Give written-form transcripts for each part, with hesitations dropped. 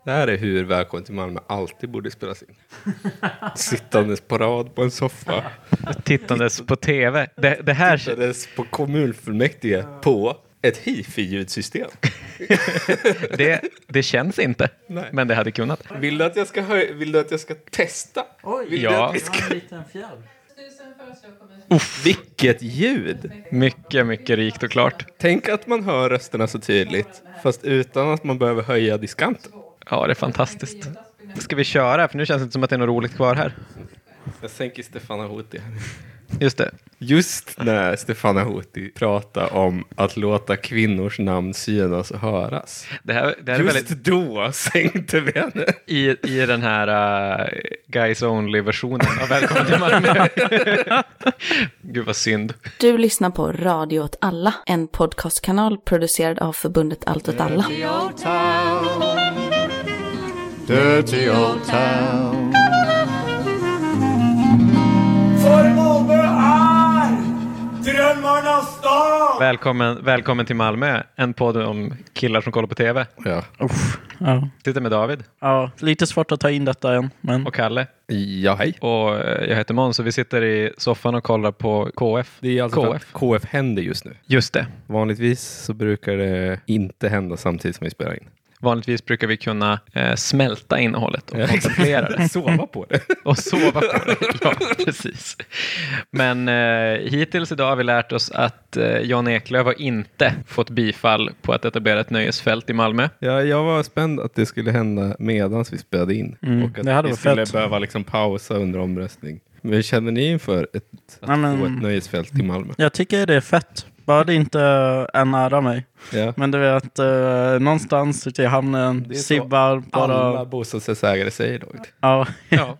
Det här är hur Välkommen till Malmö alltid borde spelas in. Sittandes på rad på en soffa. Tittandes på tv. Det här... Tittandes på kommunfullmäktige på ett hifi-ljudsystem. det känns inte. Nej. Men det hade kunnat. Vill du att jag ska testa? Oj, ja. Vi har en liten fjäll. Vilket ljud! Mycket, mycket rikt och klart. Tänk att man hör rösterna så tydligt. Fast utan att man behöver höja diskanten. Ja, det är fantastiskt. Ska vi köra? För nu känns det inte som att det är något roligt kvar här. Jag sänker Stefana Houti här. Just det. Just när Stefana Houti pratar om att låta kvinnors namn synas och höras. Det här är Just väldigt... då sänkte vi henne. I den här Guys Only-versionen av Välkommen till Malmö. Gud vad synd. Du lyssnar på Radio åt alla, en podcastkanal producerad av förbundet Allt åt alla. Dirty old town, dirty old town. För Malmö är drömmarnas stad! Välkommen till Malmö. En podd om killar som kollar på tv. Ja. Ja. Sitter med David. Ja, lite svårt att ta in detta än. Men... Och Kalle. Ja, hej. Och jag heter Måns och vi sitter i soffan och kollar på KF. Det är alltså KF. KF händer just nu. Just det. Vanligtvis så brukar det inte hända samtidigt som vi spelar in. Vanligtvis brukar vi kunna smälta innehållet och kontemplera det. Sova på det. Och sova på det. Ja, precis. Men hittills idag har vi lärt oss att Jan Eklöf har inte fått bifall på att etablera ett nöjesfält i Malmö. Ja, jag var spänd att det skulle hända medan vi spelade in. Och att det hade vi varit skulle fett. behöva liksom pausa under omröstning. Men känner ni inför att få ett nöjesfält i Malmö? Jag tycker det är fett. Bara det inte är nära mig. Ja. Men du vet, någonstans ute i hamnen, sibbar bara... Alla bostadsrättsägare säger då. Ja. Ja.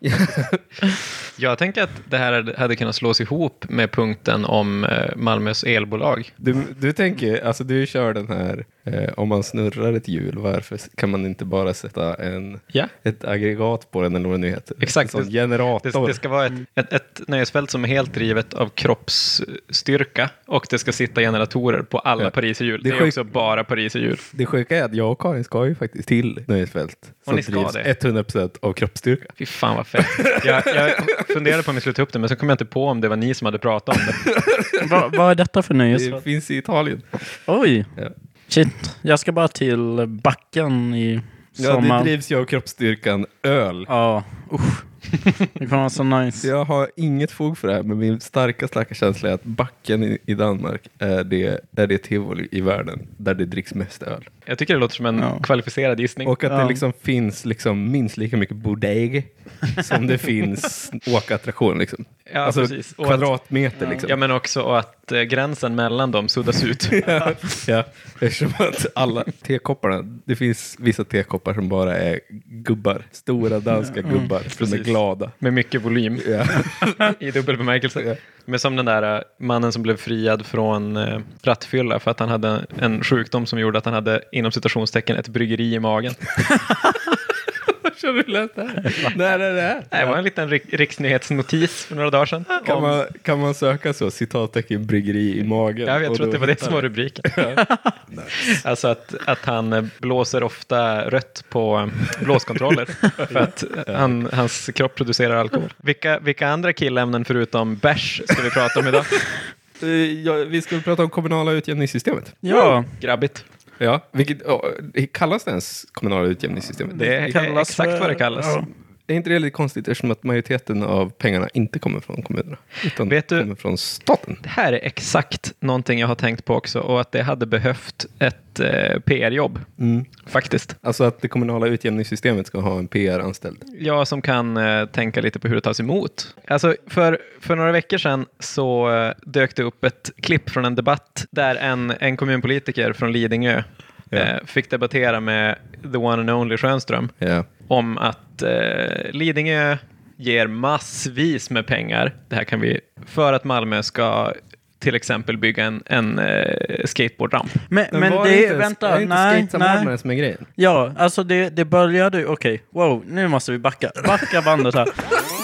Jag tänker att det här hade kunnat slås ihop med punkten om Malmös elbolag. Du tänker, alltså du kör den här, om man snurrar ett hjul, varför kan man inte bara sätta ett aggregat på den eller vad det nu heter? Exakt. En generator. Det ska vara ett nöjesfält som är helt drivet av kroppsstyrka och det ska sitta generatorer på alla pariserhjul. Det är också bara pariserhjul. Det sjuka är att jag och Karin ska ju faktiskt till nöjesfält. Och ni ska drivs det? 100% av kroppsstyrka. Fy fan vad fett. Jag funderade på om vi skulle ta upp det, men så kom jag inte på om det var ni som hade pratat om det. Vad är detta för nöjes? Det finns i Italien. Oj. Ja. Shit. Jag ska bara till backen i sommar. Ja, det drivs ju av kroppsstyrkan öl. Ja, usch. Det kommer vara så nice. Jag har inget fog för det här, men min starka känsla är att backen i Danmark är det tivoli i världen där det dricks mest öl. Jag tycker det låter som en kvalificerad gissning. Och att det liksom finns liksom minst lika mycket bodeg som det finns åkattraktion liksom. Ja, alltså precis. Och kvadratmeter liksom. Ja, men också att gränsen mellan dem suddas ut. Ja, eftersom att alla tekopparna, det finns vissa tekoppar som bara är gubbar, stora danska gubbar som är glada. Med mycket volym. I dubbel bemärkelse. Ja. Men som den där mannen som blev friad från rattfylla för att han hade en sjukdom som gjorde att han hade inom citationstecken ett bryggeri i magen. Vad du läst det här? När är det här? Det var en liten riksnyhetsnotis för några dagar sedan. Kan man söka så, citattecken bryggeri i magen? Ja, jag tror att det var det som var rubriken. Nice. Alltså att han blåser ofta rött på blåskontroller för att hans kropp producerar alkohol. Vilka andra killämnen förutom bärs ska vi prata om idag? Vi ska prata om kommunala utjämningssystemet. Ja. Grabbigt. Ja, kallas det ens kommunala utjämningssystemet? Det är exakt vad det kallas. Ja. Är inte det lite konstigt eftersom att majoriteten av pengarna inte kommer från kommunerna utan kommer från staten? Det här är exakt någonting jag har tänkt på också och att det hade behövt ett PR-jobb faktiskt. Alltså att det kommunala utjämningssystemet ska ha en PR-anställd. Ja, som kan tänka lite på hur det tas emot. Alltså för några veckor sedan så dök det upp ett klipp från en debatt där en kommunpolitiker från Lidingö fick debattera med the one and only Schönström om att Lidingö ger massvis med pengar. Det här kan vi för att Malmö ska till exempel bygga en skateboardramp. Men det är, vänta, nej. Som är grejen. Ja, alltså det började, okej, wow, nu måste vi backa bandet här.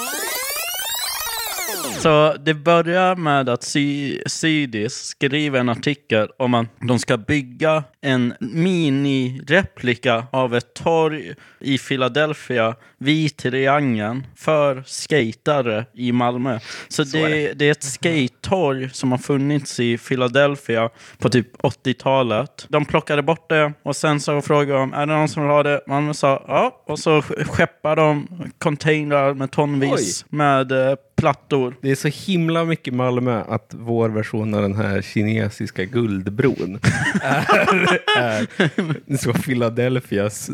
Så det börjar med att Sydis skriver en artikel om att de ska bygga en mini-replika av ett torg i Philadelphia vid triangeln för skatare i Malmö. Så det är ett skate-torg som har funnits i Philadelphia på typ 80-talet. De plockade bort det och sen så frågade de, är det någon som vill ha det? Malmö sa ja, och så skeppade de containrar med tonvis med plattor. Det är så himla mycket Malmö att vår version av den här kinesiska guldbron är så Philadelphias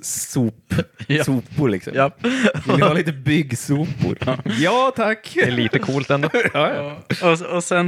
sopor liksom. Ja. Vill ni ha lite byggsopor? Ja, tack! Det är lite coolt ändå. Ja. Och sen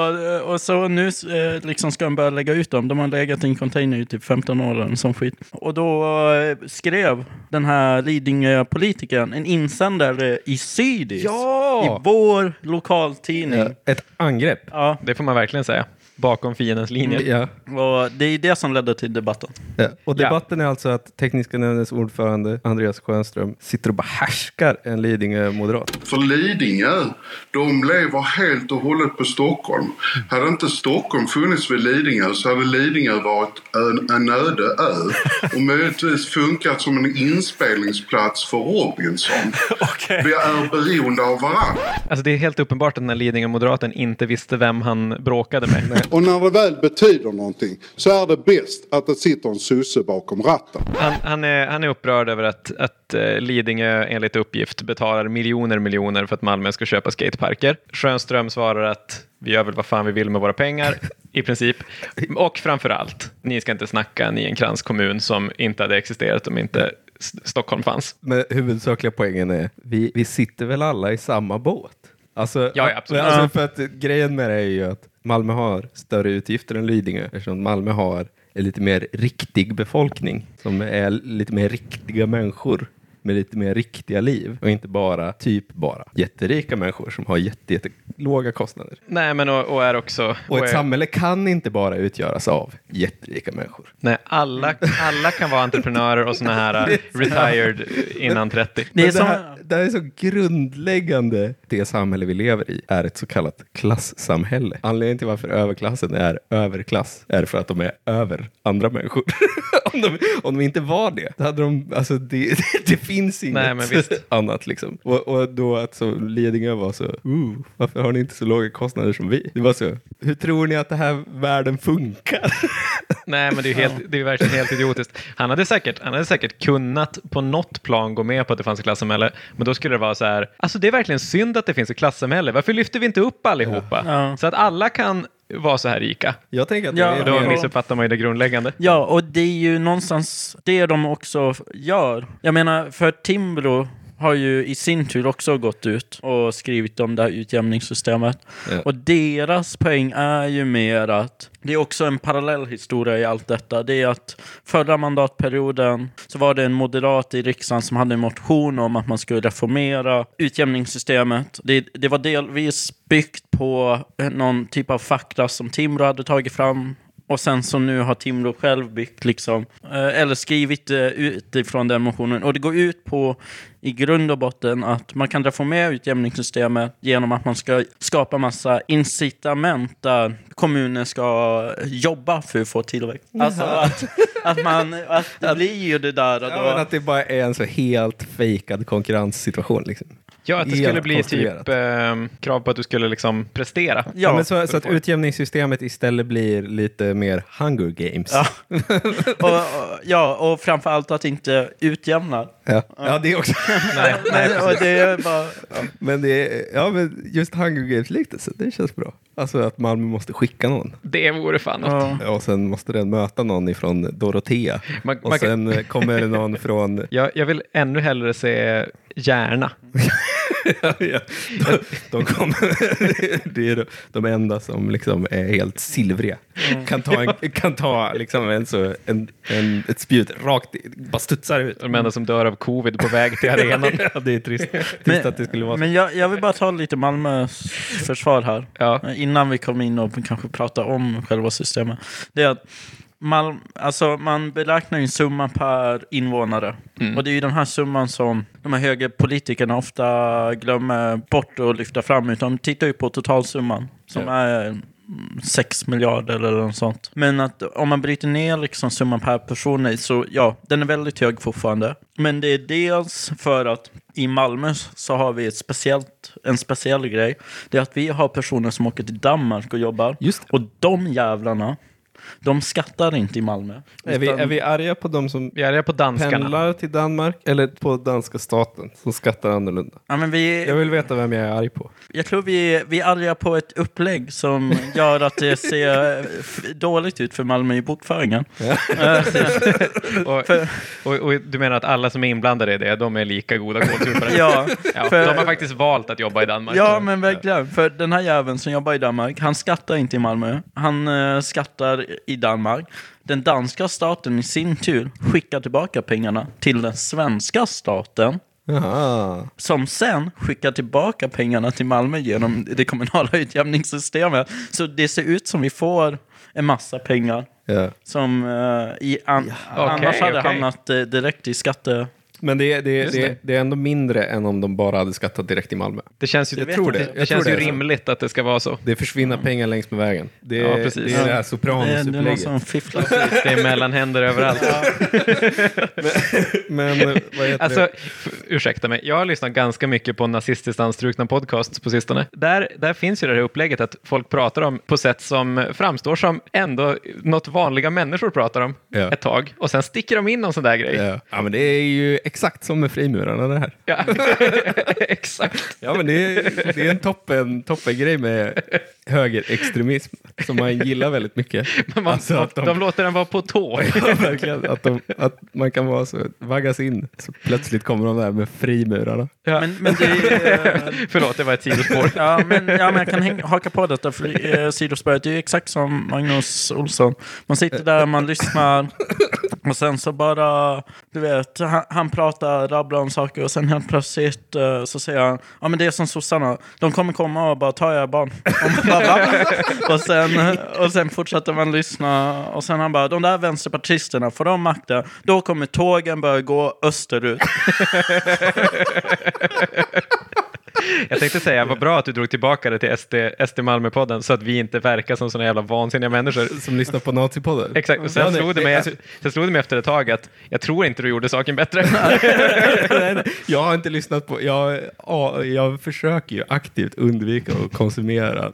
så nu liksom ska de börja lägga ut dem. De har legat i en container i typ 15 år eller som skit. Och då skrev den här Lidingö-politikern en insändare i Sydis. Ja! I vår lokaltidning. Ett angrepp. Ja. Det får man verkligen säga. Bakom fiendens linje. Ja. Och det är det som ledde till debatten. Ja. Och debatten är alltså att tekniska nämndens ordförande Andreas Schönström sitter och bara härskar en Lidingö-moderat. För Lidingö, de lever helt och hållet på Stockholm. Hade inte Stockholm funnits vid Lidingö så hade Lidingö varit en öde ö och möjligtvis funkat som en inspelningsplats för Robinson. Okay. Vi är beroende av varandra. Alltså det är helt uppenbart att den här Lidingö-moderaten inte visste vem han bråkade med. Och när det väl betyder någonting så är det bäst att det sitter en susse bakom ratten. Han är upprörd över att Lidingö enligt uppgift betalar miljoner för att Malmö ska köpa skateparker. Schönström svarar att vi gör väl vad fan vi vill med våra pengar i princip. Och framförallt, ni ska inte snacka, ni är en kranskommun som inte hade existerat om inte Stockholm fanns. Men huvudsakliga poängen är vi sitter väl alla i samma båt. Alltså, ja, absolut. Alltså för att grejen med det är ju att Malmö har större utgifter än Lidingö. Eftersom Malmö har en lite mer riktig befolkning som är lite mer riktiga människor med lite mer riktiga liv och inte bara jätterika människor som har jättelåga kostnader. Nej, men och är också... Och ett samhälle kan inte bara utgöras av jätterika människor. Nej, alla kan vara entreprenörer och såna här retired innan 30. Det här är så grundläggande. Det samhälle vi lever i är ett så kallat klassamhälle. Anledningen till varför överklassen är överklass är för att de är över andra människor. om de inte var det, då hade de, alltså det finns inget annat liksom. Och då att så Lidingö var så, varför har ni inte så låga kostnader som vi? Det var så, hur tror ni att det här världen funkar? Nej, men det är verkligen helt idiotiskt. Han hade säkert kunnat på något plan gå med på att det fanns ett klassamhälle, men då skulle det vara så här, alltså det är verkligen synd att det finns ett klassamhälle. Varför lyfter vi inte upp allihopa? Ja. Så att alla kan vara så här rika. Jag tänker att då missuppfattar man ju det grundläggande. Ja, och det är ju någonstans det de också gör. Jag menar, för Timbro har ju i sin tur också gått ut och skrivit om det här utjämningssystemet. Ja. Och deras poäng är ju mer att det är också en parallell historia i allt detta. Det är att förra mandatperioden så var det en moderat i riksdagen som hade en motion om att man skulle reformera utjämningssystemet. Det var delvis byggt på någon typ av fakta som Timbro hade tagit fram. Och sen så nu har Timbro själv byggt liksom, eller skrivit utifrån den motionen. Och det går ut på i grund och botten att man kan reformera utjämningssystemet genom att man ska skapa massa incitament där kommunen ska jobba för att få tillväxt. Alltså att det blir ju det där. Och då... men att det bara är en så helt fejkad konkurrenssituation liksom. Ja, att det skulle bli typ krav på att du skulle liksom prestera. Ja, men så att utjämningssystemet istället blir lite mer Hunger Games. Ja. Och framförallt att inte utjämna. Ja, det är också. Nej, och det är bara... Men men just Hunger Games-liknelse, det känns bra. Alltså att Malmö måste skicka någon. Det vore fan något. Ja, och sen måste den möta någon ifrån Dorotea. Sen kommer det någon från... Jag vill ännu hellre se Järna. Ja. De kommer, det är de enda som liksom är helt silvriga. Kan ta liksom ett spjut rakt, bara studsar ut. De enda som dör av covid på väg till arenan. Ja, det är trist att det skulle vara så. Men jag vill bara ta lite Malmös försvar här. Ja. Innan vi kommer in och kanske prata om själva systemet. Det är att man beräknar en summa per invånare. Och det är ju den här summan som de här högerpolitikerna ofta glömmer bort att lyfta fram. Utan de tittar ju på totalsumman som är 6 miljarder eller något sånt. Men att om man bryter ner liksom summan per person, så ja, den är väldigt hög fortfarande. Men det är dels för att i Malmö så har vi en speciell grej. Det är att vi har personer som åker till Danmark och jobbar. Just. Och de jävlarna, de skattar inte i Malmö. Är vi arga på de som Vi är arga på danskarna. pendlar till Danmark eller på danska staten som skattar annorlunda? Ja, men Jag vill veta vem jag är arg på. jag tror vi är arga på ett upplägg som gör att det ser dåligt ut för Malmö i bokföringen. Och du menar att alla som är inblandade i det, de är lika goda kålsupare? Ja, de har faktiskt valt att jobba i Danmark. Ja, men verkligen. För den här jäveln som jobbar i Danmark, han skattar inte i Malmö. Han skattar i Danmark. Den danska staten i sin tur skickar tillbaka pengarna till den svenska staten. Jaha. Som sen skickar tillbaka pengarna till Malmö genom det kommunala utjämningssystemet. Så det ser ut som vi får en massa pengar. Ja. Som annars hade hamnat direkt i skatte... Men det är ändå mindre än om de bara hade skattat direkt i Malmö. Det känns ju, Jag tror det. Det känns ju rimligt att det ska vara så. Det försvinner pengar längs med vägen. Det är, precis. det är det här Det är någon Sopranos-upplägget. som fifflar. Det är mellanhänder överallt. Men vad heter Alltså, ursäkta mig. Jag har lyssnat ganska mycket på nazistiskt anstrukna podcasts på sistone. Där finns ju det här upplägget att folk pratar om på sätt som framstår som ändå något vanliga människor pratar om ett tag. Och sen sticker de in någon sån där grej. Ja, men det är ju exakt som med frimurarna det här. Ja, exakt. Ja, men det är en toppen grej med högerextremism som man gillar väldigt mycket. Men Alltså att de låter den vara på tå. Ja, verkligen. Att man kan vara så, vaggas in, så plötsligt kommer de där med frimurarna. Ja. Men det är... Förlåt, det var ett sidospår. Ja, men jag kan haka på detta för sidospåret. Det är ju exakt som Magnus Olsson. Man sitter där och man lyssnar och sen så bara, du vet, han pratar, rabblar om saker och sen helt plötsligt så säger han, ja men det är som sossarna, de kommer komma och bara ta era barn. Och sen fortsätter man lyssna och sen han bara, de där vänsterpartisterna, får de makten, då kommer tågen börja gå österut. Jag tänkte säga, vad bra att du drog tillbaka det till SD Malmö-podden så att vi inte verkar som såna jävla vansinniga människor. Som lyssnar på Nazipodden. Exakt, och sen slog det mig efter ett tag att jag tror inte du gjorde saken bättre. Jag har inte lyssnat på, jag försöker ju aktivt undvika att konsumera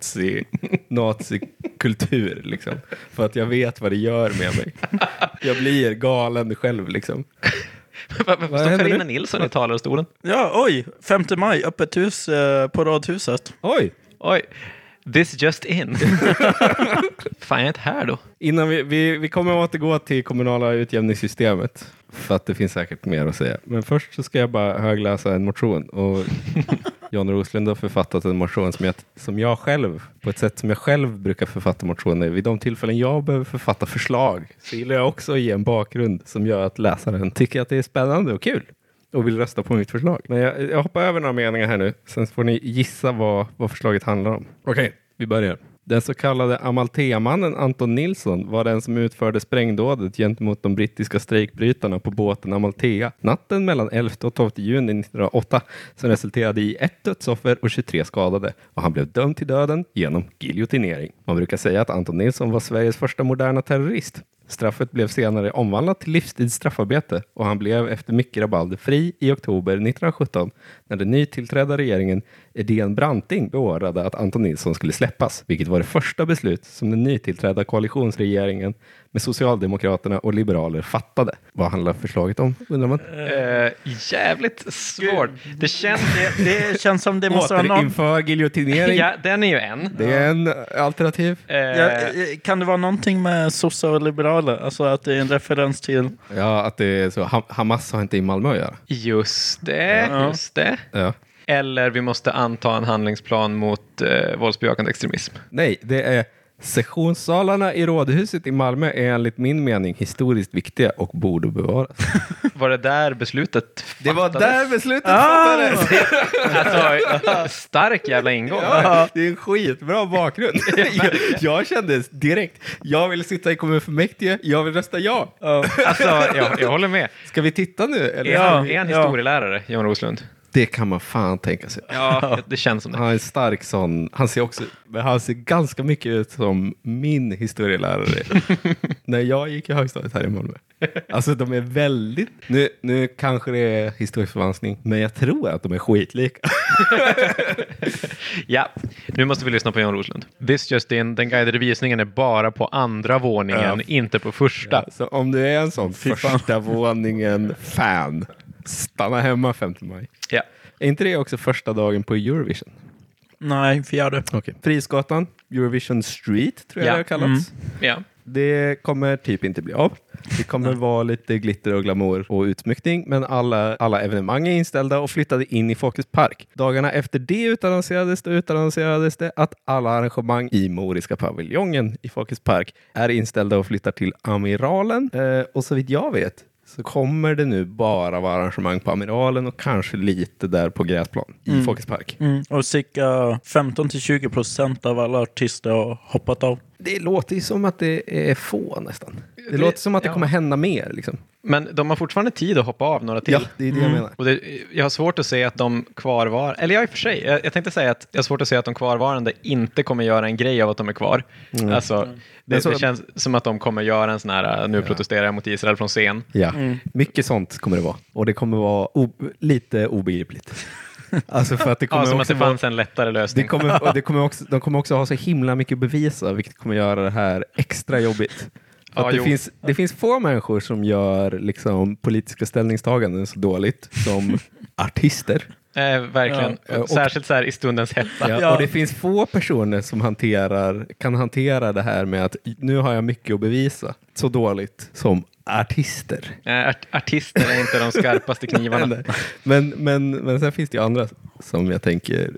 nazikultur liksom, för att jag vet vad det gör med mig. Jag blir galen själv liksom. Varför står Carina Nilsson i talarstolen? Ja, oj, 5 maj, öppet hus på Radhuset. Oj, this just in. Fan, jag är inte här då. Innan vi kommer att återgå till kommunala utjämningssystemet, för att det finns säkert mer att säga. Men först så ska jag bara högläsa en motion. Och Jan Roslund har författat en motion som jag själv, på ett sätt som jag själv brukar författa motioner. Vid de tillfällen jag behöver författa förslag så gillar jag också att ge en bakgrund som gör att läsaren tycker att det är spännande och kul och vill rösta på mitt förslag. Men jag hoppar över några meningar här nu. Sen får ni gissa vad förslaget handlar om. Okej, vi börjar. Den så kallade Amalthea-mannen Anton Nilsson var den som utförde sprängdådet gentemot de brittiska strejkbrytarna på båten Amalthea natten mellan 11 och 12 juni 1908 som resulterade i 1 dödsoffer och 23 skadade, och han blev dömd till döden genom giljotinering. Man brukar säga att Anton Nilsson var Sveriges första moderna terrorist. Straffet blev senare omvandlat till livstidsstraffarbete och han blev efter mycket rabalder fri i oktober 1917 när den nytillträdda regeringen Edén Branting beordrade att Anton Nilsson skulle släppas, vilket var det första beslut som den nytillträdda koalitionsregeringen med Socialdemokraterna och liberaler fattade. Vad handlar förslaget om, undrar man? Jävligt svårt. Det känns som det måste vara någon... Återinför giljotinering. Ja, den är ju en. Det är en alternativ. Kan det vara någonting med sossar och liberaler? Alltså att det är en referens till... Ja, att det är så. Hamas har inte i Malmö att göra. Just det. Ja. Eller vi måste anta en handlingsplan mot våldsbejakande extremism. Nej, det är sessionssalarna i Rådhuset i Malmö är enligt min mening historiskt viktiga och borde bevaras. Var det där beslutet fattades? Det var där beslutet fattades! Alltså, stark jävla ingång. Ja, det är en skitbra bakgrund. Jag kände direkt, jag vill sitta i kommunfullmäktige, jag vill rösta ja. Alltså, jag håller med. Ska vi titta nu? Eller? Är han historielärare, Jan Roslund? Det kan man fan tänka sig. Ja, det känns som det. Han är stark sån. Han ser ganska mycket ut som min historielärare när jag gick i högstadiet här i Malmö. Alltså de är väldigt... Nu kanske det är historisk förvanskning, men jag tror att de är skitlika. Ja, nu måste vi lyssna på Jan Roslund. This just in, den guidade visningen är bara på andra våningen, inte på första. Ja, så om du är en sån första våningen fan, stanna hemma 5 maj. Ja. Är inte det också första dagen på Eurovision? Nej, 4. Okay. Friskgatan, Eurovision Street tror jag det har kallats. Ja. Det kommer typ inte bli av. Det kommer vara lite glitter och glamour och utsmyckning, men alla evenemang är inställda och flyttade in i Folkets park. Dagarna efter det utannonserades det att alla arrangemang i Moriska paviljongen i Folkets park är inställda och flyttar till Amiralen. Och så vitt jag vet så kommer det nu bara vara arrangemang på Amiralen och kanske lite där på gräsplan i Folkets park. Och cirka 15-20% av alla artister har hoppat av. Det låter ju som att det är få nästan. Det låter som att det kommer hända mer liksom. Men de har fortfarande tid att hoppa av några till. Ja, det är det jag menar. Och jag har svårt att se att de kvarvar... Eller jag i och för sig. Jag tänkte säga att jag har svårt att se att de kvarvarande inte kommer göra en grej av att de är kvar. Alltså, det känns som att de kommer göra en sån här nu protesterar jag mot Israel från scen. Ja, mycket sånt kommer det vara. Och det kommer vara lite obegripligt. Alltså för att det kommer som också att det fanns en lättare lösning. De kommer också ha så himla mycket att bevisa, vilket kommer göra det här extra jobbigt. Att det finns få människor som gör liksom politiska ställningstaganden så dåligt som artister. Verkligen. Särskilt så här i stundens hetta. Och det finns få personer som kan hantera det här med att nu har jag mycket att bevisa så dåligt som artister. Artister är inte de skarpaste knivarna. men sen finns det ju andra som jag tänker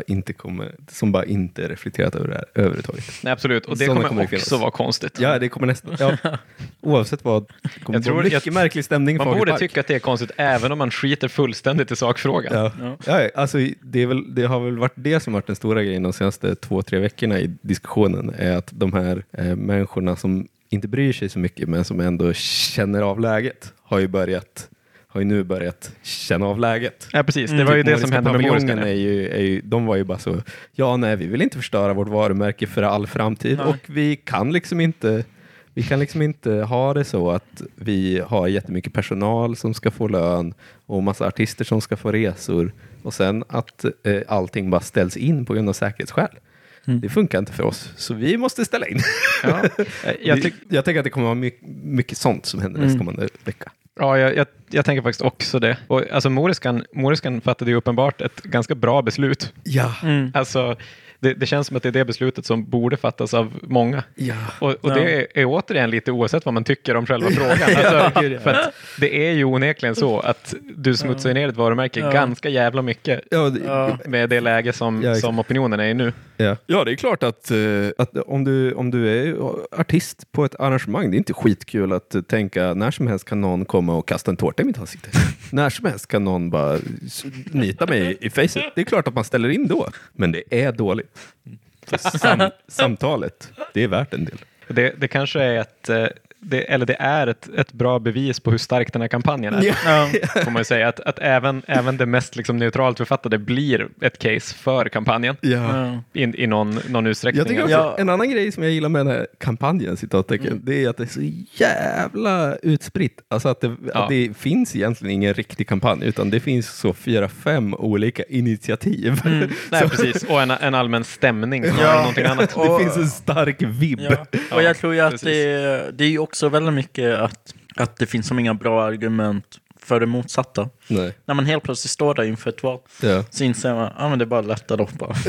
som bara inte är reflekterat över det här överhuvudtaget. Nej, absolut. Och det kommer också vara konstigt. Ja, det kommer nästan. Ja. Oavsett vad. Det kommer vara mycket märklig stämning. Man borde tycka att det är konstigt även om man skiter fullständigt i sakfrågan. Ja, alltså det har väl varit det som varit den stora grejen de senaste 2-3 veckorna i diskussionen, är att de här människorna som inte bryr sig så mycket men som ändå känner av läget har ju nu börjat känna av läget. Ja, precis. Det var ju det som hände med Moriskan. De var ju bara så, vi vill inte förstöra vårt varumärke för all framtid. Nej. Och vi kan liksom inte ha det så att vi har jättemycket personal som ska få lön och massa artister som ska få resor och sen att allting bara ställs in på grund av säkerhetsskäl. Det funkar inte för oss, så vi måste ställa in. Ja. Jag tänker att det kommer vara mycket sånt som händer nästkommande vecka. Ja, jag tänker faktiskt också det. Och, alltså, Moriskan fattade ju uppenbart ett ganska bra beslut. Ja. Alltså, det känns som att det är det beslutet som borde fattas av många. Ja. Och det är återigen lite oavsett vad man tycker om själva frågan. Alltså, för att det är ju onekligen så att du smutsar ner ett varumärke ganska jävla mycket med det läge som opinionen är i nu. Ja, det är klart att om du är artist på ett arrangemang, det är inte skitkul att tänka när som helst kan någon komma och kasta en tårta i mitt ansikte. När som helst kan någon bara nita mig i facet. Det är klart att man ställer in då, men det är dåligt. För samtalet, det är värt en del. Det kanske är det är ett bra bevis på hur stark den här kampanjen är. Får man ju säga att även det mest liksom neutralt författade blir ett case för kampanjen. I någon utsträckning. Jag tycker en annan grej som jag gillar med den här kampanjen, citattecken, det är att det är så jävla utspritt. Alltså att det finns egentligen ingen riktig kampanj, utan det finns så 4-5 olika initiativ. Nej, precis. Och en allmän stämning som är någonting annat. Det finns en stark vibb. Och jag tror ju att det är ju också väldigt mycket att det finns så många bra argument för det motsatta. Nej. När man helt plötsligt står där inför ett val så inser man men det är bara lättare då bara.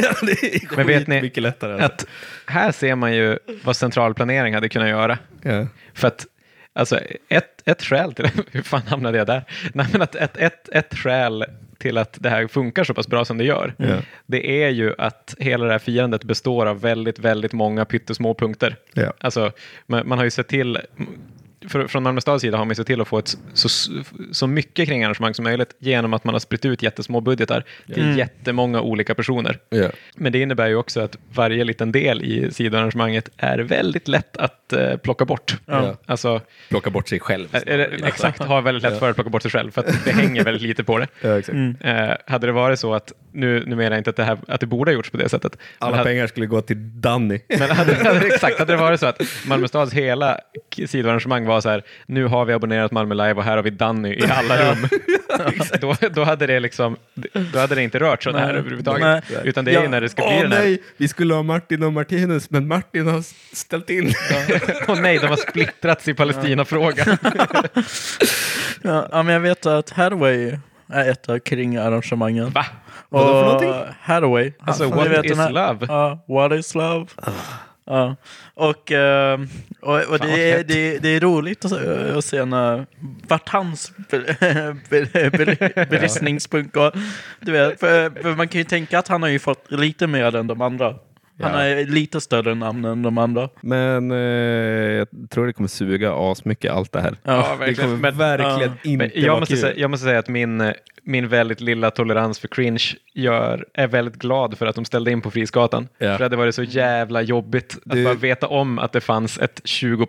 Men vet ni mycket lättare, alltså. Att här ser man ju vad centralplanering hade kunnat göra. För att alltså, ett skäl till hur fan hamnade jag där? Nej, men att ett skäl till att det här funkar så pass bra som det gör, det är ju att hela det här firandet består av väldigt, väldigt många pyttesmå punkter. Alltså, man har ju sett till från Malmö stads sida har man sett till att få ett så mycket kring arrangemang som möjligt genom att man har spritt ut jättesmå budgetar till jättemånga olika personer. Yeah. Men det innebär ju också att varje liten del i sidoarrangemanget är väldigt lätt att plocka bort. Ja. Alltså, plocka bort sig själv. Exakt, har väldigt lätt för att plocka bort sig själv för att det hänger väldigt lite på det. Ja, exakt. Hade det varit så att, nu menar jag inte att det borde ha gjorts på det sättet. Alla pengar skulle gå till Danny. Men hade det varit så att Malmö stads hela sidoarrangemang var så här, nu har vi abonnerat Malmö Live och här har vi Danny i alla rum. då hade det liksom, då hade det inte rört så här överhuvudtaget. Utan det är när det ska bli den här. Nej, vi skulle ha Martin och Martinus, men Martin har ställt in. Nej, de har splittrats i Palestina-frågan. Ja, men jag vet att Hathaway är ett av kring-arrangemangen. Va? Vad för någonting? Hathaway. Alltså, what is love? Ja, what is love? Ja. Och det är roligt att se vart hans belysningspunkt går. Du vet, för man kan ju tänka att han har ju fått lite mer än de andra. Han är lite större namn än de andra. Men jag tror det kommer suga asmycket allt det här. Ja, det kommer verkligen inte vara kul. Jag måste säga att min väldigt lilla tolerans för cringe är väldigt glad för att de ställde in på Frisgatan. Ja. För det hade varit så jävla jobbigt att bara veta om att det fanns ett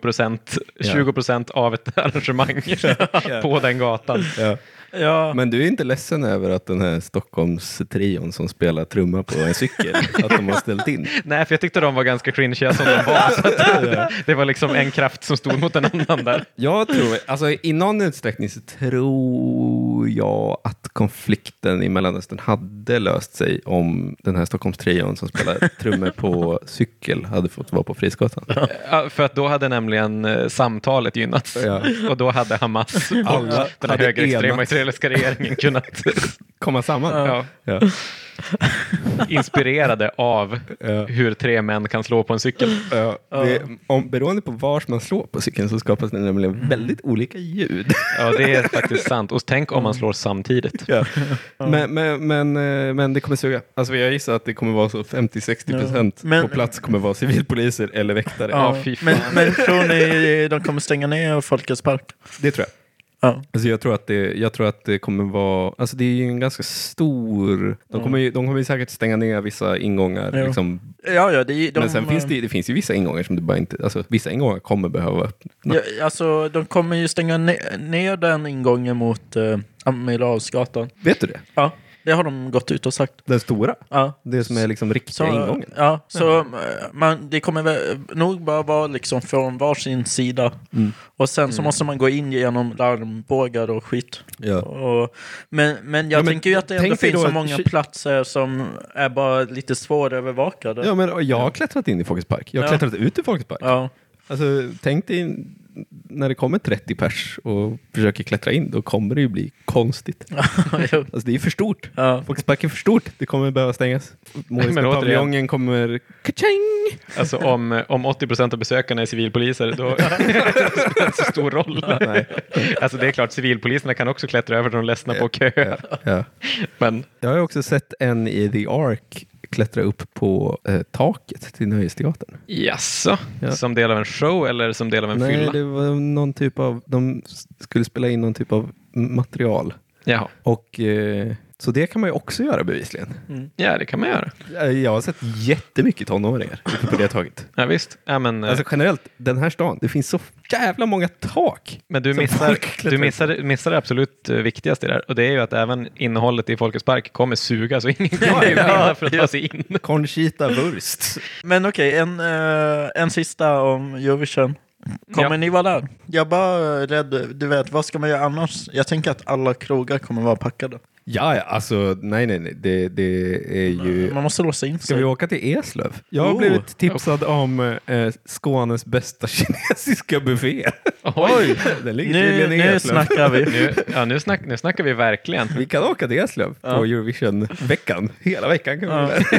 20% av ett arrangemang på den gatan. Ja. Ja. Men du är inte ledsen över att den här Stockholms-trion som spelar trumma på en cykel, att de har ställt in? Nej, för jag tyckte de var ganska cringe som de var. Så att, det var liksom en kraft som stod mot en annan där. Jag tror, alltså i någon utsträckning så tror jag att konflikten i Mellanöstern hade löst sig om den här Stockholms-trion som spelar trummor på cykel hade fått vara på Frisgatan. Ja, för att då hade nämligen samtalet gynnats. Ja. Och då hade Hamas och den här högerextrema israeliska regeringen kunnat komma samman. Ja. Inspirerade av hur 3 män kan slå på en cykel. Beroende på var man slår på cykeln så skapas det nämligen väldigt olika ljud. Ja, det är faktiskt sant. Och tänk om man slår samtidigt. Ja. Men det kommer suga. Alltså jag gissar att det kommer vara så 50-60% på plats kommer vara civilpoliser eller väktare. Ja, men tror ni de kommer stänga ner Folkets park? Det tror jag. Ja. Alltså jag tror att det kommer vara, alltså det är ju en ganska stor, de kommer ju säkert stänga ner vissa ingångar liksom. Men sen finns det ju vissa ingångar som det bara inte, alltså vissa ingångar kommer behöva öppna. Ja, alltså de kommer ju stänga ner den ingången mot Amiralsgatan. Vet du det? Ja. Det har de gått ut och sagt. Den stora? Ja. Det som är liksom riktiga ingången? Ja, så det kommer nog bara vara liksom från varsin sida. Och sen så måste man gå in genom larmbågar och skit. Ja. Men jag tänker ju att det ändå finns så många platser som är bara lite svårövervakade. Ja, men jag har klättrat in i Folkets park. Jag har klättrat ut i Folkets park. Ja. Alltså, tänk dig när det kommer 30 pers och försöker klättra in, då kommer det ju bli konstigt. Alltså det är för stort. Folkets park är för stort. Det kommer behöva stängas. Moriska paviljongen kommer kaching! Alltså om 80% av besökarna är civilpoliser, då spelar det inte så stor roll. Nej. Alltså det är klart, civilpoliserna kan också klättra över de ledsna på kö. Ja. Men jag har också sett en i The Ark klättra upp på taket till Nöjesteatern. Jaså? Ja. Som del av en show eller som del av en fylla? Nej, det var någon typ av, de skulle spela in någon typ av material. Jaha. Och så det kan man ju också göra bevisligen. Ja, det kan man göra. Jag har sett jättemycket tonåringar på det taget. Ja, visst. Ja, men, alltså generellt, den här stan, det finns så jävla många tak. Men du missar det absolut viktigaste där. Och det är ju att även innehållet i Folkets park kommer suga så ingen kommer vinna för att ta sig in. Conchita Wurst. Men okej, en sista om Eurovision. Kommer ni vara där? Jag bara rädd, du vet, vad ska man göra annars? Jag tänker att alla krogar kommer vara packade. Ja, alltså nej, det är ju... Man måste låsa in sig. Ska vi åka till Eslöv? Jag har blivit tipsad om Skånes bästa kinesiska buffé. Oj! Den ligger tydligen i Eslöv. Nu snackar vi. Nu snackar vi verkligen. Vi kan åka till Eslöv på Eurovision-veckan. Hela veckan kan vi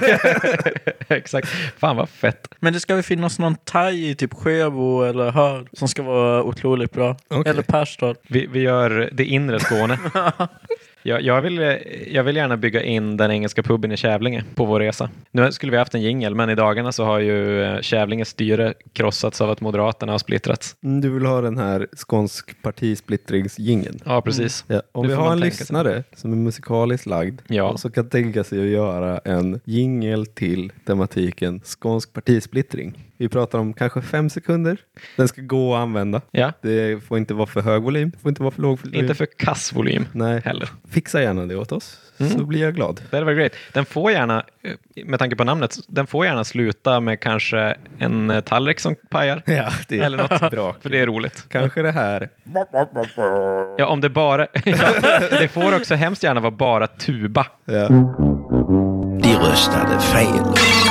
där. Exakt. Fan vad fett. Men det ska väl finnas någon thai i typ Sjöbo eller Hör som ska vara otroligt bra. Okay. Eller Perstorp. Vi gör det inre Skåne. Jag vill gärna bygga in den engelska puben i Kävlinge på vår resa. Nu skulle vi haft en jingle, men i dagarna så har ju Kävlinges styre krossats av att Moderaterna har splittrats. Du vill ha den här skånsk partisplittringsjingeln. Ja, precis. Ja, om vi har en lyssnare som är musikaliskt lagd och så kan tänka sig att göra en jingle till tematiken skånsk partisplittring. Vi pratar om kanske 5 sekunder. Den ska gå att använda. Ja. Det får inte vara för hög volym. Det får inte vara för låg volym. Inte för kass volym. Nej. Heller. Fixa gärna det åt oss. Så blir jag glad. Det var great. Den får gärna, med tanke på namnet, den får gärna sluta med kanske en tallrik som pajar. Ja, det är eller något bra. För det är roligt. Kanske det här. Ja, om det bara... det får också hemskt gärna vara bara tuba. Ja. De röstade fel.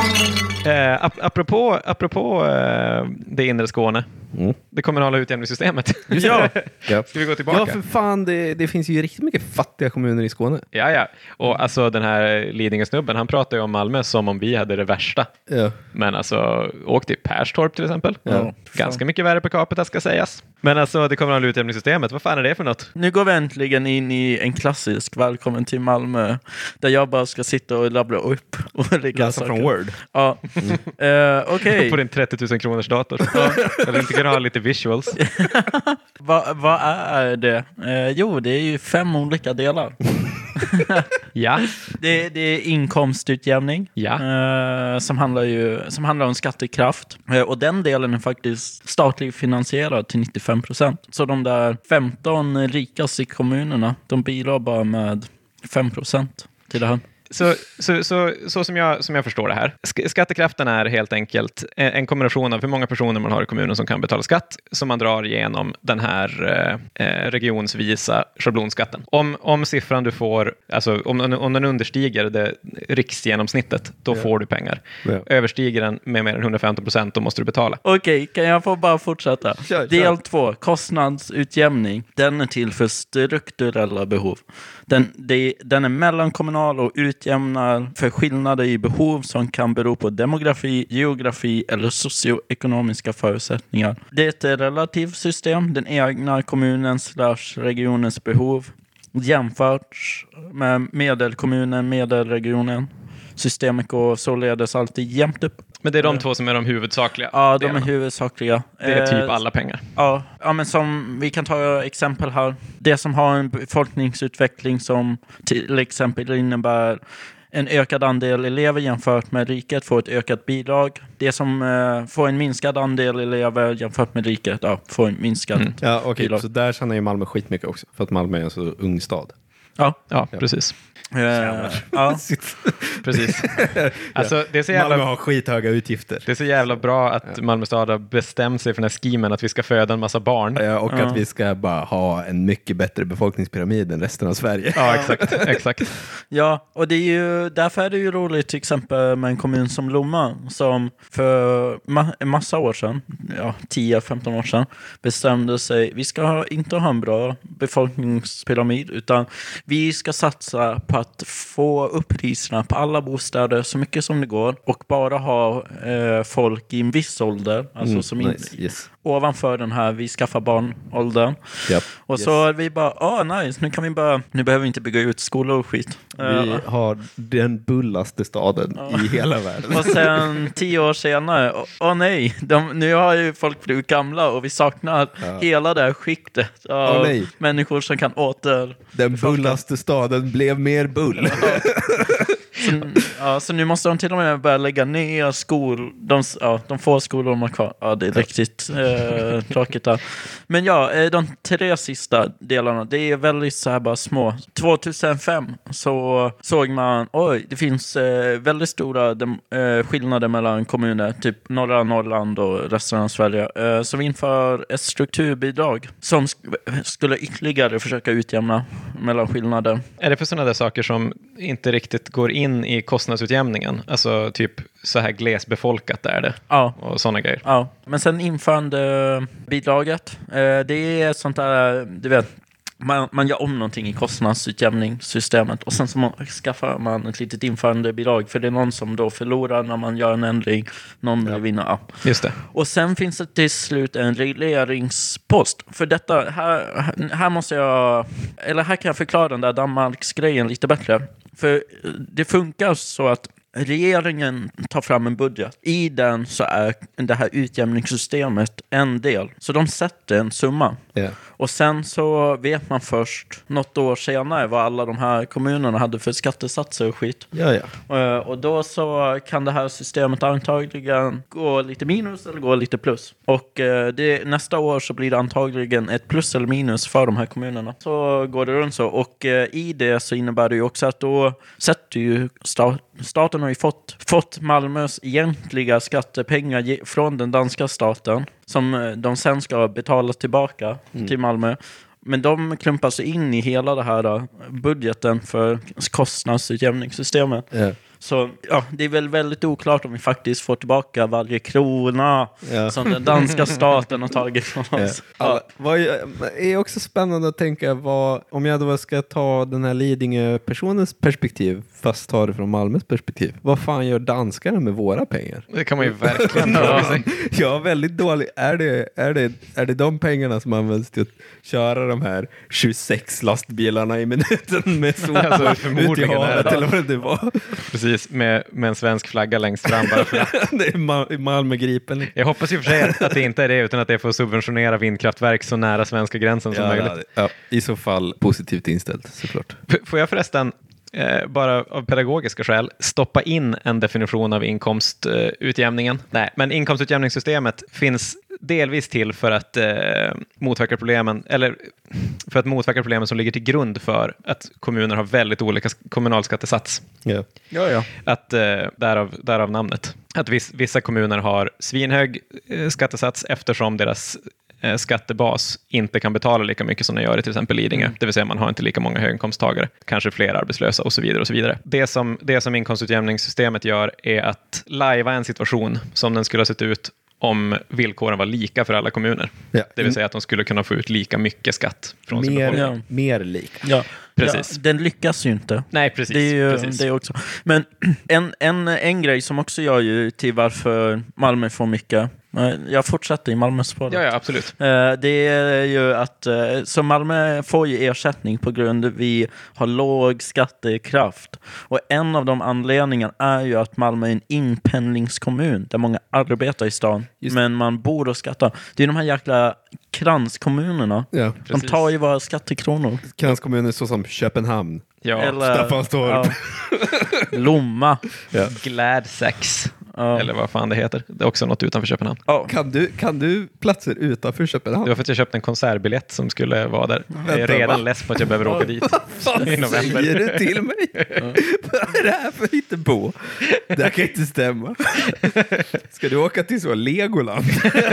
Apropå det inre Skåne. Det kommunala utjämningssystemet. Ja. Ska vi gå tillbaka? Ja, för fan. Det finns ju riktigt mycket fattiga kommuner i Skåne. Ja. Och alltså den här Lidingö-snubben, han pratar ju om Malmö som om vi hade det värsta. Ja. Men alltså, åk till Perstorp till exempel. Ja. Ganska mycket värre per capita ska sägas. Men alltså, det kommunala utjämningssystemet, vad fan är det för något? Nu går vi äntligen in i en klassisk välkommen till Malmö. Där jag bara ska sitta och labbla upp olika Läsa saker. från Word. Ja. Okej. På din 30 000 kronors dator. Eller inte kan ha lite visuals. Vad är det? Jo, det är ju 5 olika delar. Ja. Det är inkomstutjämning. Ja. Som handlar om skattekraft. Och den delen är faktiskt statligt finansierad till 95%. Så de där 15 rikaste i kommunerna, de bidrar bara med 5% till det här. Så som jag förstår det här. Skattekraften är helt enkelt en kombination av hur många personer man har i kommunen som kan betala skatt som man drar genom den här regionsvisa schablonskatten. Om siffran du får, alltså om den understiger det riksgenomsnittet, då får du pengar. Ja. Överstiger den med mer än 150%, då måste du betala. Okej, kan jag få bara fortsätta? Kör. Del 2, kostnadsutjämning. Den är till för strukturella behov. Den är mellankommunal och utjämnar för skillnader i behov som kan bero på demografi, geografi eller socioekonomiska förutsättningar. Det är ett relativt system, den egna kommunens / regionens behov jämfört med medelkommunen, medelregionen. Systemet går således alltid jämnt upp. Men det är de två som är de huvudsakliga. Ja, de är huvudsakliga. Det är typ alla pengar. Ja, men som vi kan ta exempel här. Det som har en befolkningsutveckling som till exempel innebär en ökad andel elever jämfört med riket får ett ökat bidrag. Det som får en minskad andel elever jämfört med riket får en minskad Ja, okej. bidrag. Så där tjänar ju Malmö skitmycket också. För att Malmö är en så ung stad. Ja, precis. Ja. Precis. Alltså, det är så jävla... Malmö har skithöga utgifter. Det är så jävla bra att Malmö stad har bestämt sig för den här schemen att vi ska föda en massa barn. Ja, och att vi ska bara ha en mycket bättre befolkningspyramid än resten av Sverige. Ja, exakt. Ja, och det är ju, därför är det ju roligt till exempel med en kommun som Lomma som för en massa år sedan, 10-15 år sedan, bestämde sig, vi ska inte ha en bra befolkningspyramid utan vi ska satsa på att få upp priserna på alla bostäder så mycket som det går och bara ha folk i en viss ålder, alltså som ovanför den här vi skaffar barn-åldern. Yep. Och så är vi bara, nice, nu behöver vi inte bygga ut skolor och skit. Vi har den bullaste staden i hela världen. Och sen 10 år senare, nej, nu har ju folk blivit gamla och vi saknar hela det här skiktet av människor som kan Den bullaste staden blev mer bull. Så nu måste de till och med börja lägga ner de få skolor de har kvar. Ja, det är riktigt tråkigt där. Men de 3 sista delarna, det är väldigt så här bara små. 2005 så såg man, det finns väldigt stora skillnader mellan kommuner, typ norra Norrland och resten av Sverige. Så vi inför ett strukturbidrag som skulle ytterligare försöka utjämna mellan skillnader. Är det för sådana där saker som inte riktigt går in i kostnadsutjämningen? Alltså typ så här glesbefolkat är det. Ja. Och sådana grejer. Ja, men sen införande bidraget. Det är sånt där, du vet, man gör om någonting i kostnadsutjämningssystemet och sen så skaffar man ett litet införandebidrag för det är någon som då förlorar när man gör en ändring, någon vinner. Ja. Just det. Och sen finns det till slut en regleringspost. För detta, här måste jag, eller här kan jag förklara den där Danmarks-grejen lite bättre. För det funkar så att regeringen tar fram en budget. I den så är det här utjämningssystemet en del. Så de sätter en summa. Yeah. Och sen så vet man först något år senare vad alla de här kommunerna hade för skattesatser och skit. Ja. Och då så kan det här systemet antagligen gå lite minus eller gå lite plus. Och nästa år så blir det antagligen ett plus eller minus för de här kommunerna. Så går det runt så. Och i det så innebär det ju också att då sätter ju staten har ju fått Malmös egentliga skattepengar från den danska staten som de sen ska betala tillbaka till Malmö. Men de klumpas in i hela det här budgeten för kostnadsutjämningssystemet. Yeah. Så ja, det är väl väldigt oklart om vi faktiskt får tillbaka varje krona som den danska staten har tagit från oss. Det är också spännande att tänka om jag då ska ta den här Lidingö-personens perspektiv fast ta det från Malmös perspektiv. Vad fan gör danskarna med våra pengar? Det kan man ju verkligen fråga sig. Ja, väldigt dåligt. Är det de pengarna som används till att köra de här 26 lastbilarna i minuten med sopor förmodligen ut i havet eller vad det var? Precis, med en svensk flagga längst fram bara för att. Det är Malmö-gripen. Jag hoppas ju för sig att det inte är det utan att det får subventionera vindkraftverk så nära svenska gränsen som möjligt. Ja, i så fall positivt inställt såklart. Får jag förresten bara av pedagogiska skäl stoppa in en definition av inkomstutjämningen? Nej, men inkomstutjämningssystemet finns delvis till för att motverka problemen som ligger till grund för att kommuner har väldigt olika kommunalskattesats. Ja. Att därav namnet. Att vissa kommuner har svinhög skattesats eftersom deras skattebas inte kan betala lika mycket som de gör i till exempel Lidingö. Det vill säga man har inte lika många höginkomsttagare, kanske fler arbetslösa och så vidare och så vidare. Det som inkomstutjämningssystemet gör är att lajva en situation som den skulle ha sett ut om villkoren var lika för alla kommuner. Ja. Det vill säga att de skulle kunna få ut lika mycket skatt från sin befolkning. Mer lika. Ja. Precis. Ja, den lyckas ju inte. Nej, precis. Det är ju precis. det också. Men en grej som också gör ju till varför Malmö får mycket. Jag fortsätter i Malmös spår. Ja, absolut. Det är ju att så Malmö får ju ersättning på grund av att vi har låg skattekraft. Och en av de anledningarna är ju att Malmö är en inpendlingskommun där många arbetar i stan. Men man bor och skattar. Det är de här jäkla kranskommunerna. Ja, de tar ju våra skattekronor. Kranskommuner så som Köpenhamn. Ja. Eller Staffanstorp. Lomma. Gladsax. Eller vad fan det heter. Det är också något utanför Köpenhamn. Kan du platser utanför Köpenhamn? Det var för att jag köpte en konsertbiljett som skulle vara där. Jag är redan less på att jag behöver åka dit. Vad i november. säger du till mig? Vad är det här för hittepå? Det här kan inte stämma. Ska du åka till så Legoland?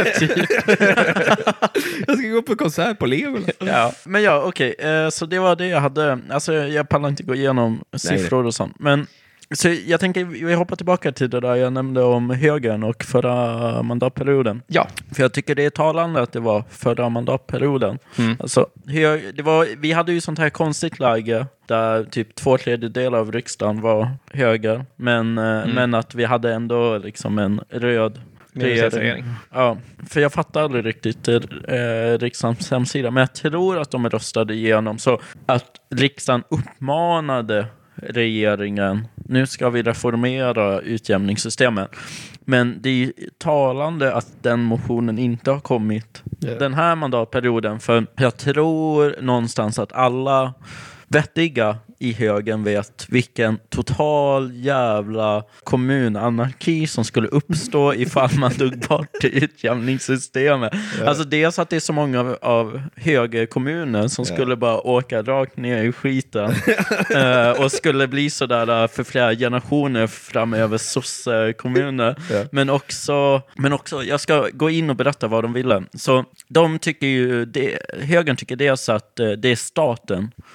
Jag ska gå på konsert på Legoland. Ja. Men ja, okej. Så det var det jag hade. Alltså jag pallar inte gå igenom siffror och sånt. Men så jag tänker, vi hoppar tillbaka till det där jag nämnde om högern och förra mandatperioden. Ja. För jag tycker det är talande att det var förra mandatperioden. Alltså, vi hade ju sånt här konstigt läge där typ 2/3 av riksdagen var höger. Men att vi hade ändå liksom en röd regering. Ja, för jag fattar aldrig riktigt riksdagens hemsida. Men jag tror att de röstade igenom så att riksdagen uppmanade regeringen, nu ska vi reformera utjämningssystemet. Men det är talande att den motionen inte har kommit den här mandatperioden. För jag tror någonstans att alla vettiga i högen vet vilken total jävla kommunanarki som skulle uppstå ifall man tog bort utjämningssystemet. Alltså dels att det är så många av högerkommuner som skulle bara åka rakt ner i skiten och skulle bli sådär för flera generationer framöver sossekommuner. Men också, jag ska gå in och berätta vad de ville. Så de tycker ju, högern tycker dels att det är staten som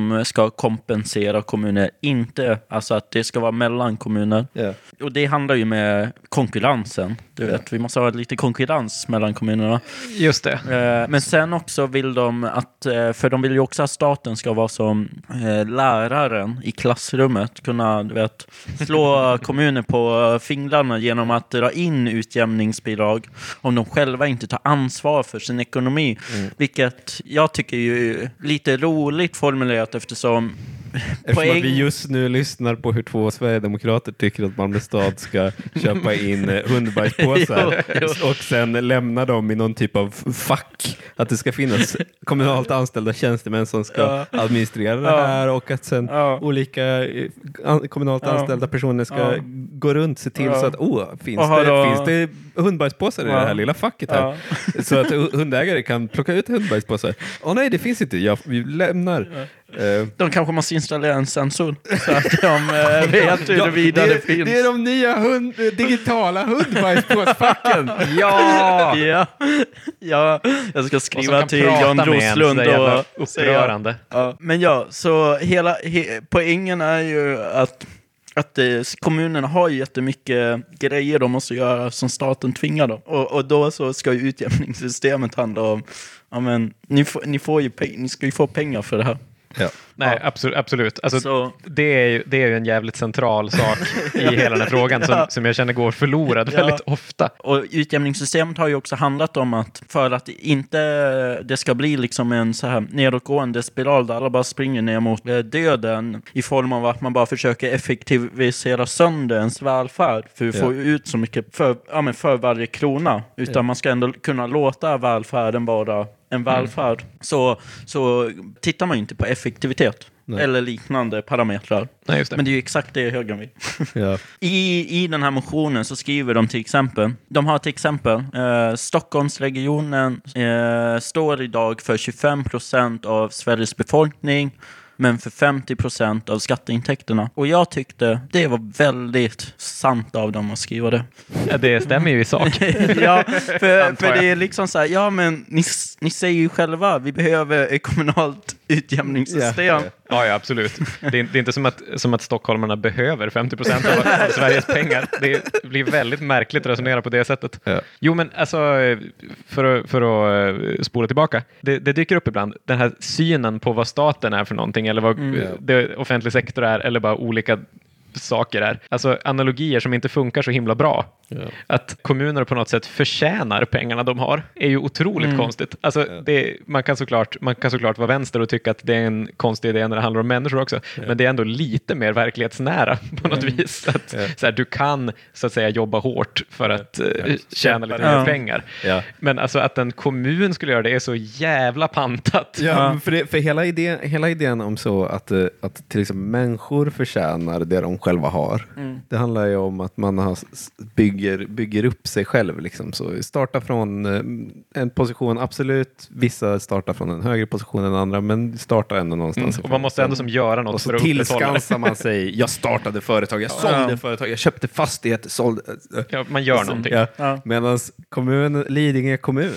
de ska kompensera kommuner, inte alltså att det ska vara mellan kommuner. Yeah. Och det handlar ju med konkurrensen. Du vet, vi måste ha lite konkurrens mellan kommunerna. Just det. Men sen också vill de att, för de vill ju också att staten ska vara som läraren i klassrummet, kunna, du vet, slå kommuner på fingrarna genom att dra in utjämningsbidrag om de själva inte tar ansvar för sin ekonomi. Vilket jag tycker är ju lite roligt formulerat eftersom att vi just nu lyssnar på hur 2 sverigedemokrater tycker att Malmö stad ska köpa in hundbajspåsar och sen lämna dem i någon typ av fack. Att det ska finnas kommunalt anställda tjänstemän som ska administrera det här och att sen olika kommunalt anställda personer ska gå runt och se till så att finns det hundbajspåsar i det här lilla facket här? Så att hundägare kan plocka ut hundbajspåsar. Nej, det finns inte. Vi lämnar. De kanske måste installera en sensor så att de vet huruvida det finns. Det är de nya digitala hundbajspåsfacken. Ja, jag ska skriva till Jan Roslund och upprörande. Men så hela poängen är ju att kommunerna har jättemycket grejer de måste göra som staten tvingar dem. Och då så ska ju utjämningssystemet handla om ni ska ju få pengar för det här. Ja. Nej, absolut. Alltså, det är ju en jävligt central sak i hela den här frågan som jag känner går förlorad väldigt ofta. Och utjämningssystemet har ju också handlat om att för att inte det ska bli liksom en så här nedåtgående spiral där alla bara springer ner mot döden i form av att man bara försöker effektivisera sönder ens välfärd för att få ut så mycket för varje krona. Utan man ska ändå kunna låta välfärden vara en välfärd. Så tittar man ju inte på effektivitet eller liknande parametrar. Nej, just det. Men det är ju exakt det högern vill. Ja. I den här motionen så skriver de till exempel Stockholmsregionen står idag för 25% av Sveriges befolkning men för 50% av skatteintäkterna. Och jag tyckte det var väldigt sant av dem att skriva det. Ja, det stämmer ju i sak. för det är liksom så här, men ni säger ju själva, vi behöver ett kommunalt utjämningssystem. Ja, absolut. Det är inte som att stockholmarna behöver 50% av Sveriges pengar. Det blir väldigt märkligt att resonera på det sättet. Ja. Jo, men alltså, för att spola tillbaka. Det dyker upp ibland, den här synen på vad staten är för någonting eller vad det offentlig sektor är eller bara olika saker är. Alltså analogier som inte funkar så himla bra. Ja. Att kommuner på något sätt förtjänar pengarna de har är ju otroligt konstigt. Alltså man kan såklart vara vänster och tycka att det är en konstig idé när det handlar om människor också. Ja. Men det är ändå lite mer verklighetsnära på något vis. Att, så här, du kan så att säga jobba hårt för att tjäna lite mer pengar. Ja. Men alltså att en kommun skulle göra det är så jävla pantat. Ja, för hela idén om så att till exempel människor förtjänar det de själva har. Det handlar ju om att man bygger upp sig själv liksom. Så starta från en position, absolut vissa startar från en högre position än andra, men startar ändå någonstans. Och man måste ändå som göra något för att tillskansar man sig, jag startade företag, jag sålde företag, jag köpte fastighet, sålde. Ja, man gör någonting. Medan Lidingö kommun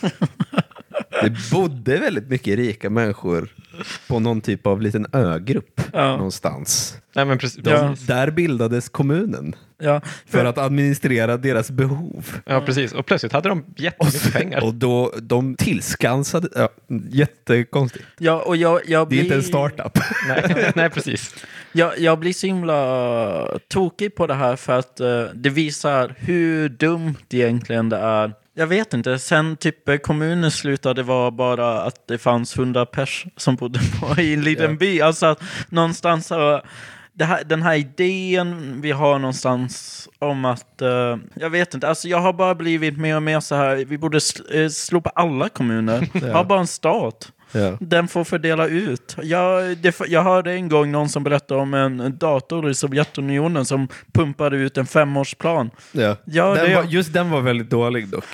det bodde väldigt mycket rika människor på någon typ av liten ögrupp någonstans. Nej, men precis. Där bildades kommunen för att administrera deras behov. Ja, precis. Och plötsligt hade de jättemycket pengar. Och då de tillskansade... jättekonstigt. Ja, och jag det är inte en startup. Nej, precis. Jag blir så himla tokig på det här för att det visar hur dumt egentligen det är. Jag vet inte, sen typ kommunen slutade var bara att det fanns 100 pers som bodde i en liten by. Alltså att någonstans den här idén vi har någonstans om att, jag vet inte, alltså jag har bara blivit mer och mer så här, vi borde slopa alla kommuner, ha bara en stat. Ja. Den får fördela ut. Jag hörde en gång någon som berättade om en dator i Sovjetunionen som pumpade ut en 5-årsplan. Just den var väldigt dålig dock.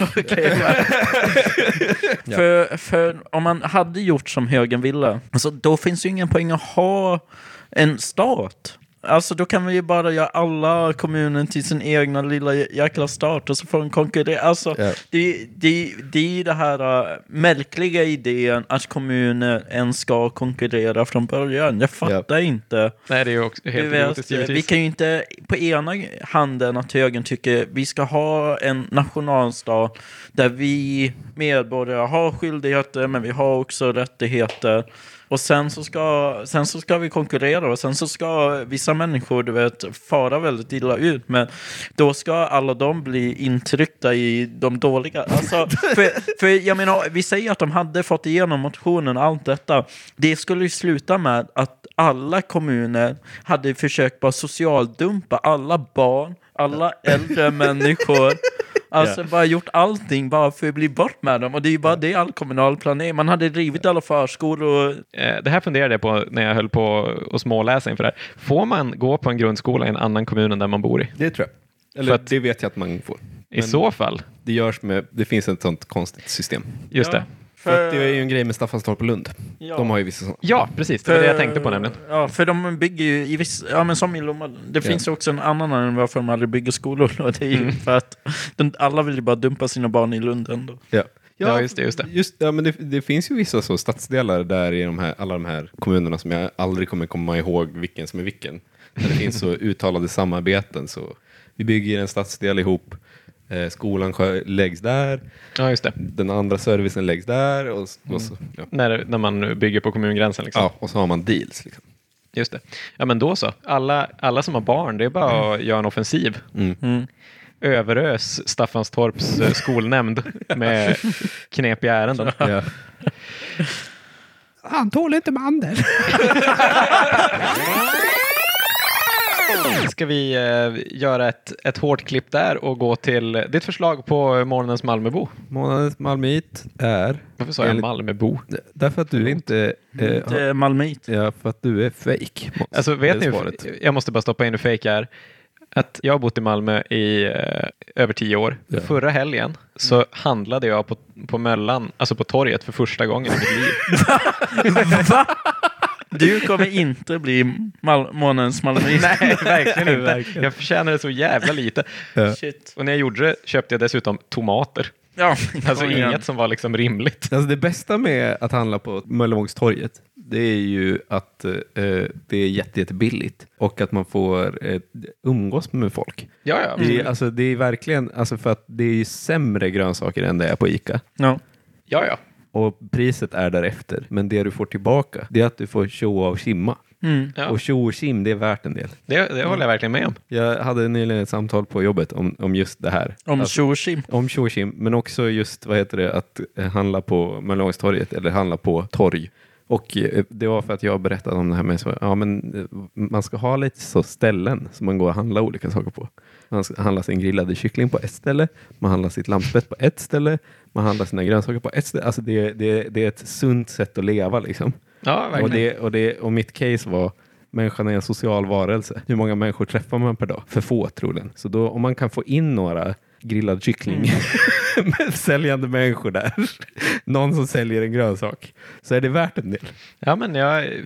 För om man hade gjort som högern ville, alltså, då finns ju ingen poäng att ha en stat. Alltså då kan vi ju bara göra alla kommuner till sin egna lilla jäkla start och så får de konkurrera. Alltså det är ju det här märkliga idén att kommuner ens ska konkurrera från början. Jag fattar inte. Nej, det är ju också helt idiotiskt givetvis. Vi kan ju inte på ena handen att högern tycker vi ska ha en nationalstat där vi medborgare har skyldigheter men vi har också rättigheter. Och sen så ska vi konkurrera och sen så ska vissa människor, du vet, fara väldigt illa ut. Men då ska alla de bli intryckta i de dåliga. Alltså, för jag menar, vi säger att de hade fått igenom motionen och allt detta. Det skulle ju sluta med att alla kommuner hade försökt bara socialdumpa alla barn, alla äldre människor. Alltså bara gjort allting bara för att bli bort med dem. Och det är ju bara det all kommunal planering. Man hade drivit alla förskolor. Det här funderade jag på när jag höll på att småläsa inför det här. Får man gå på en grundskola i en annan kommun än där man bor i? Det tror jag. Eller det vet jag att man får. I så fall. Det finns ett sånt konstigt system. Just det. För det är ju en grej med Staffanstorp och Lund. Ja. De har ju vissa sådana. Ja, precis. Det var det jag tänkte på nämligen. Ja, för de bygger ju i vissa... Ja, men som i Lomma. Det finns ju också en annan än varför de aldrig bygger skolor. Och det är ju för att alla vill ju bara dumpa sina barn i Lund ändå. Ja, just det. Men det finns ju vissa så stadsdelar där i alla de här kommunerna som jag aldrig kommer komma ihåg vilken som är vilken. Där det finns så uttalade samarbeten. Så vi bygger en stadsdel ihop. Skolan läggs där. Ja, just det. Den andra servicen läggs där. Och så, när man bygger på kommungränsen. Liksom. Ja, och så har man deals. Liksom. Just det. Ja, men då så. Alla som har barn, det är bara att göra en offensiv. Överös Staffanstorps skolnämnd med knepiga ärenden. Ja. Han tål inte mandel. Ska vi göra ett hårt klipp där och gå till ditt förslag på månadens Malmöbo? Månadens Malmöit är... Varför sa jag Malmöbo? Därför att du inte... Malmöit. Ja, för att du är fake. Alltså vet ni, jag måste bara stoppa in hur fake är. Att jag har bott i Malmö i över 10 år. Ja. Förra helgen så handlade jag på Möllan, alltså på torget för första gången i mitt liv. Va? Du kommer inte bli månadens Malmöit. Nej, verkligen inte. Verkligen. Jag förtjänar det så jävla lite. Ja. Shit. Och när jag gjorde det köpte jag dessutom tomater. Ja, alltså inget som var liksom rimligt. Alltså det bästa med att handla på Möllevångstorget, det är ju att det är jättebilligt och att man får umgås med folk. Ja. Det är verkligen, alltså för att det är ju sämre grönsaker än det är på Ica. Ja. Och priset är därefter. Men det du får tillbaka, det är att du får tjo och kimma. Ja. Och tjo och kim, det är värt en del. Det håller jag verkligen med om. Jag hade nyligen ett samtal på jobbet om just det här. Om tjo och kim? Om tjo och kim, men också just, att handla på Möllevångstorget eller handla på torg. Och det var för att jag berättade om det här med men man ska ha lite så ställen som man går och handlar olika saker på. Man handlar sin grillade kyckling på ett ställe, man handlar sitt lammspett på ett ställe, man handlar sina grönsaker på ett ställe. Alltså det är ett sunt sätt att leva liksom. Ja, verkligen. Och mitt case var, människan är en social varelse. Hur många människor träffar man per dag? För få troligen. Så då, om man kan få in några grillad kyckling med säljande människor där, någon som säljer en grönsak, så är det värt en del. Ja, men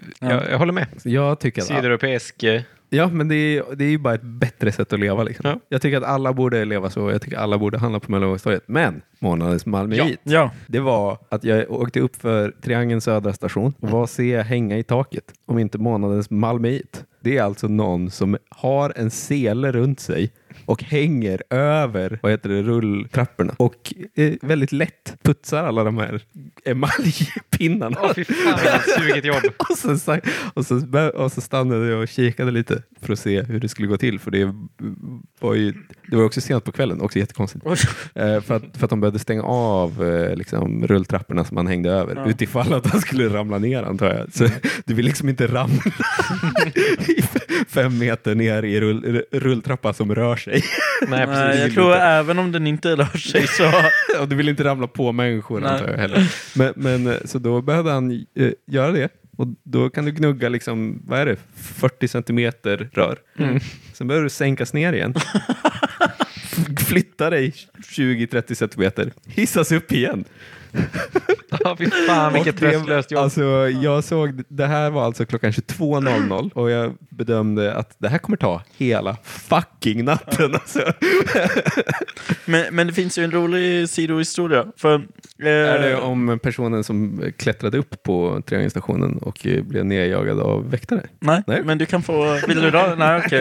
jag håller med. Jag tycker sydeuropeisk... Ja, men det är ju bara ett bättre sätt att leva liksom. Ja. Jag tycker att alla borde leva så. Jag tycker att alla borde handla på Möllevångstorget. Men månadens Malmöit, det var att jag åkte upp för Triangeln södra station. Och vad ser jag hänga i taket om inte månadens Malmöit? Det är alltså någon som har en sele runt sig och hänger över, rulltrapporna. Och väldigt lätt putsar alla de här emaljpinnarna. Fy fan, suget jobb. och så stannade jag och kikade lite för att se hur det skulle gå till. För det var också sent på kvällen, också jättekonstigt. för att de började stänga av rulltrapporna som man hängde över. Utifall att han skulle ramla ner, antar jag. Så du vill liksom inte ramla 5 meter ner i rulltrappa som rör sig. Nej, precis. Jag tror även om den inte rör sig så... Och du vill inte ramla på människor, antar jag heller. Men så då behövde han göra det. Och då kan du gnugga 40 centimeter rör. Sen behöver du sänkas ner igen. flytta dig 20-30 centimeter, hissas upp igen. Ja, fy fan, vilket tröstlöst jobb. Alltså, jag såg, det här var alltså klockan 22.00 och jag bedömde att det här kommer ta hela fucking natten. Alltså. Men det finns ju en rolig sidohistoria. För, är det om personen som klättrade upp på triangelstationen och blev nedjagad av väktare? Nej, men du kan få... Vill du dra? Nej, okej.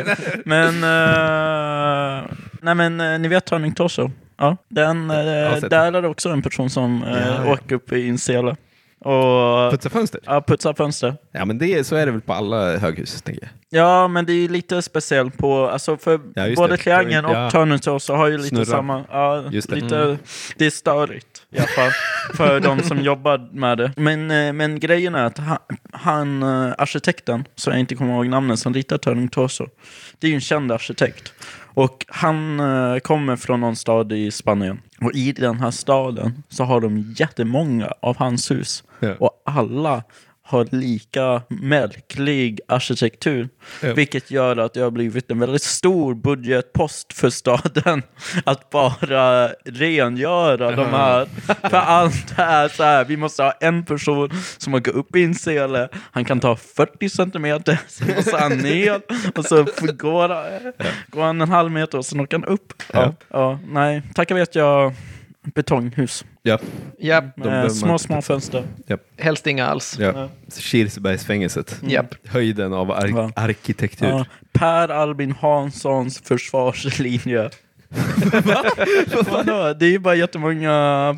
Men ni vet Turning Torso? Ja, där är det också en person som åker upp i Insela. Och putsa fönster? Ja, putsa fönster. Ja, men så är det väl på alla höghus, tänker jag. Ja, men det är lite speciellt på... Alltså för både Triangeln och Turning Torso har ju lite snurra. Samma... Ja, lite, det är störigt i alla fall för de som jobbar med det. Men grejen är att han arkitekten, så jag inte kommer ihåg namnet, som ritar Turning Torso, det är ju en känd arkitekt. Och han kommer från någon stad i Spanien. Och i den här staden så har de jättemånga av hans hus. Ja. Och alla har lika märklig arkitektur. Ja. Vilket gör att det har blivit en väldigt stor budgetpost för staden. Att bara rengöra de här. För allt är så här. Vi måste ha en person som åker upp i en sele. Han kan ta 40 centimeter. Sen måste han ner. Och så går han en halv meter och sen åker han upp. Ja, nej. Tackar vet jag betonghus. Ja. Med små fönster. Yep. Helst inga alls. Ja. Kirsebergsfängelset. Höjden av arkitektur. Ja. Per Albin Hanssons försvarslinje. Det är ju bara jättemånga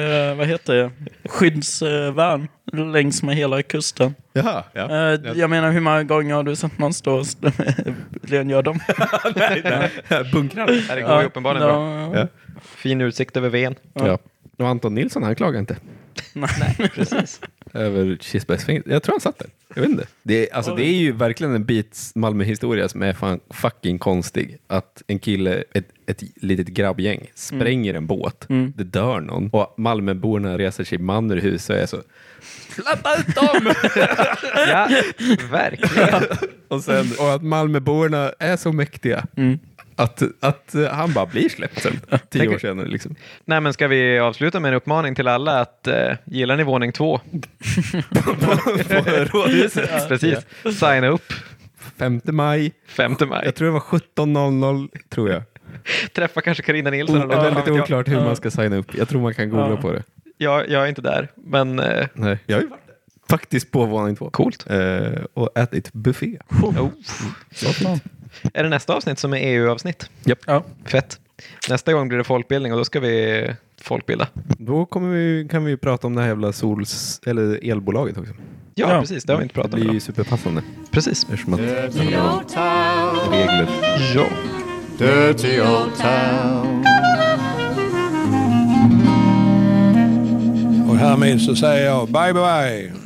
skyddsvärn längs med hela kusten. Jaha, jag menar, hur många gånger har du sett någon stå och rengör dem? Nej. Bunkrar. Det går ju uppenbarligen bra. Ja. Fin utsikt över Ven. Ja. Och Anton Nilsson, han klagar inte. Nej, precis. Över Kirsebergsfängelset. Jag tror han satt där. Jag vet inte. Det är ju verkligen en bit Malmö-historia som är fucking konstig. Att en kille, ett litet grabbgäng, spränger en båt. Det dör någon. Och Malmöborna reser sig man ur hus och är så... Släppa ut dem! Ja, verkligen. och att Malmöborna är så mäktiga. Att han bara blir släppt sen 10 år senare liksom. Nej, men ska vi avsluta med en uppmaning till alla att gillar ni våning 2 på rådhuset? Precis, signa upp 5 maj. Jag tror det var 17.00 tror jag. Träffa kanske Carina Nilsson. Det är väldigt oklart hur man ska signa upp. Jag tror man kan googla på det. Jag är inte där, men... Nej, jag har ju varit där. Faktiskt på våning 2. Coolt. Och ätit buffé. Är det nästa avsnitt som är EU-avsnitt? Japp. Ja. Fett. Nästa gång blir det folkbildning och då ska vi folkbilda. Då kan vi prata om det här jävla eller elbolaget också. Ja, precis. Det har vi inte pratat om. Det blir ju superpassande. Precis. Eftersom att regler. Ja. Dirty old town. Och härmed så säger jag bye bye.